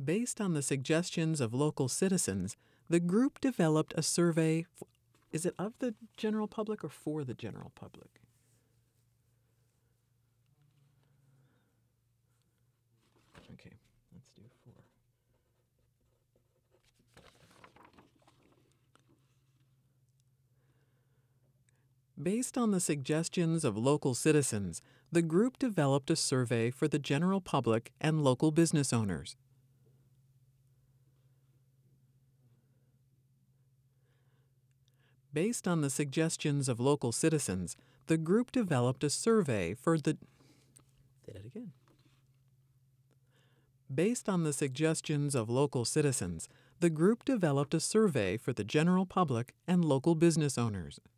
Based on the suggestions of local citizens, the group developed a survey. Is it of the general public or for the general public? Okay, let's do for. Based on the suggestions of local citizens, the group developed a survey for the general public and local business owners. Based on the suggestions of local citizens, the group developed a survey for the. Say that again. Based on the suggestions of local citizens, the group developed a survey for the general public and local business owners.